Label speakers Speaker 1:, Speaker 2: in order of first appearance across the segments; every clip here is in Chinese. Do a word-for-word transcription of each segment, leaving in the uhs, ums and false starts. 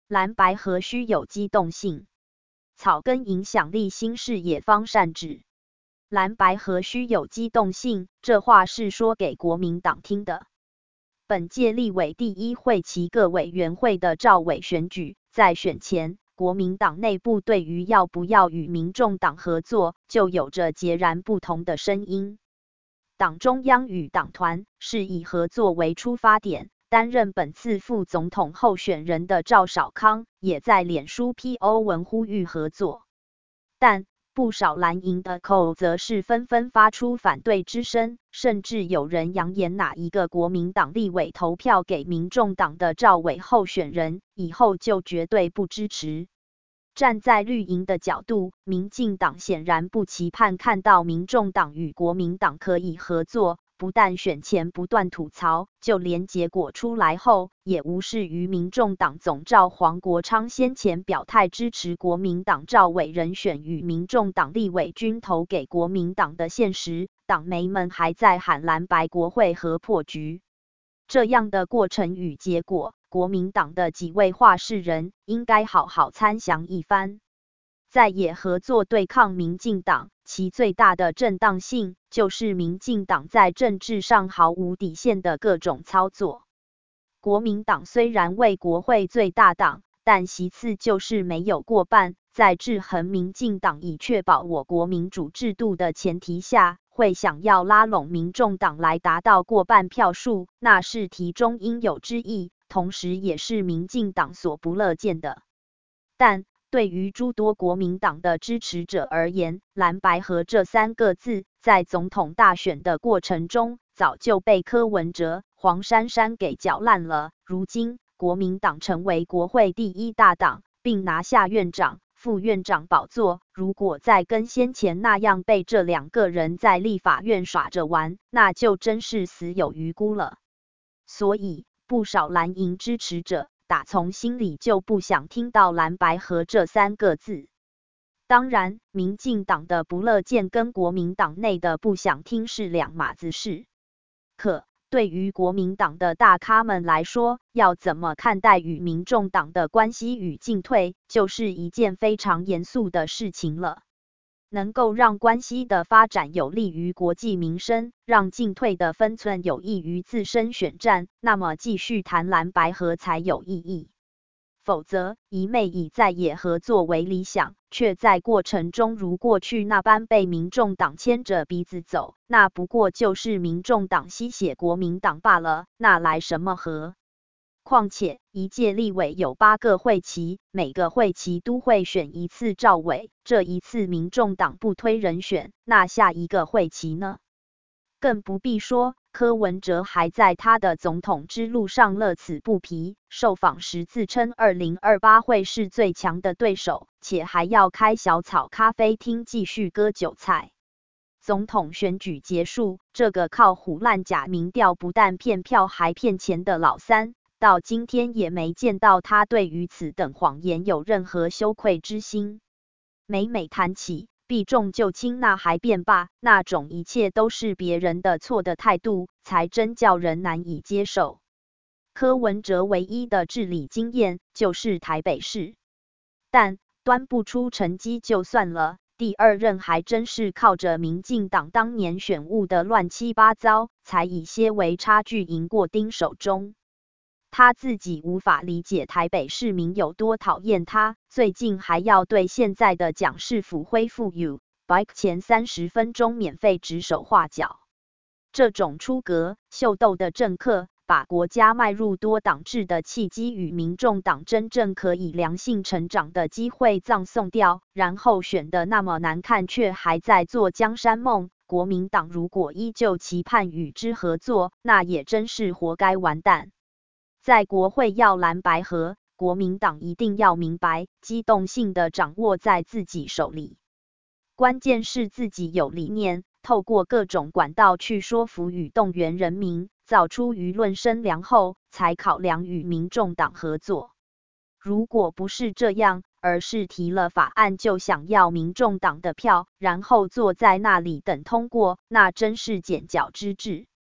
Speaker 1: 蓝白合须有机动性，草根影响力新视野方善治。蓝白合须有机动性，这话是说给国民党听的。本届立委第一会期各委员会的召委选举，在选前，国民党内部对于要不要与民众党合作，就有着截然不同的声音。党中央与党团是以合作为出发点，担任本次副总统候选人的赵少康也在脸书 P O 文呼吁合作，但不少蓝营的口则是纷纷发出反对之声，甚至有人扬言哪一个国民党立委投票给民众党的召委候选人，以后就绝对不支持。站在绿营的角度，民进党显然不期盼看到民众党与国民党可以合作，不但选前不断吐槽，就连结果出来后，也无视于民众党总召黄国昌先前表态支持国民党召委人选与民众党立委均投给国民党的现实，党媒们还在喊蓝白国会合破局。这样的过程与结果，国民党的几位话事人应该好好参详一番。在野合作对抗民进党，其最大的正当性就是民进党在政治上毫无底线的各种操作。国民党虽然为国会最大党，但席次就是没有过半，在制衡民进党以确保我国民主制度的前提下，会想要拉拢民众党来达到过半票数，那是题中应有之义，同时也是民进党所不乐见的。但对于诸多国民党的支持者而言，蓝白合这三个字在总统大选的过程中早就被柯文哲、黄珊珊给搅烂了。如今国民党成为国会第一大党，并拿下院长、副院长宝座，如果再跟先前那样被这两个人在立法院耍着玩，那就真是死有余辜了。所以不少蓝营支持者打从心里就不想听到蓝白合这三个字。当然，民进党的不乐见跟国民党内的不想听是两码子事。可对于国民党的大咖们来说，要怎么看待与民众党的关系与进退，就是一件非常严肃的事情了。能够让关系的发展有利于国计民生，让进退的分寸有益于自身选战，那么继续谈蓝白合才有意义。否则，一昧以在野合作为理想，却在过程中如过去那般被民众党牵着鼻子走，那不过就是民众党吸血国民党罢了，那来什么合？况且一届立委有八个会期，每个会期都会选一次召委，这一次民众党不推人选，那下一个会期呢？更不必说柯文哲还在他的总统之路上乐此不疲，受访时自称二零二八会是最强的对手，且还要开小草咖啡厅继续割韭菜。总统选举结束，这个靠唬烂假民调不但骗票还骗钱的老三，到今天也没见到他对于此等谎言有任何羞愧之心。每每谈起避重就轻那还便罢，那种一切都是别人的错的态度，才真叫人难以接受。柯文哲唯一的治理经验就是台北市，但端不出成绩就算了，第二任还真是靠着民进党当年选务的乱七八糟，才以些微差距赢过丁守中。他自己无法理解台北市民有多讨厌他，最近还要对现在的蒋市府恢复 U Bike 前三十分钟免费指手画脚。这种出格秀逗的政客，把国家迈入多党制的契机与民众党真正可以良性成长的机会葬送掉，然后选得那么难看，却还在做江山梦。国民党如果依旧期盼与之合作，那也真是活该完蛋。在国会要蓝白合，国民党一定要明白，机动性的掌握在自己手里。关键是自己有理念，透过各种管道去说服与动员人民，造出舆论声量后，才考量与民众党合作。如果不是这样，而是提了法案就想要民众党的票，然后坐在那里等通过，那真是剪脚之至。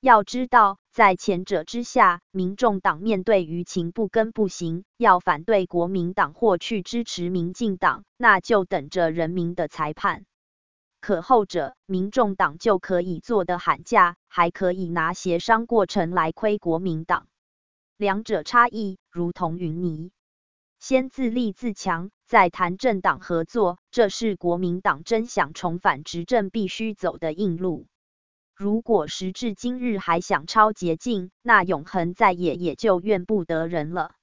Speaker 1: 要知道，在前者之下，民众党面对舆情不跟不行，要反对国民党或去支持民进党，那就等着人民的裁判。可后者，民众党就可以做的喊价，还可以拿协商过程来亏国民党。两者差异如同云泥。先自立自强，再谈政党合作，这是国民党真想重返执政必须走的硬路。如果时至今日还想抄捷径，那永恒在野也就怨不得人了。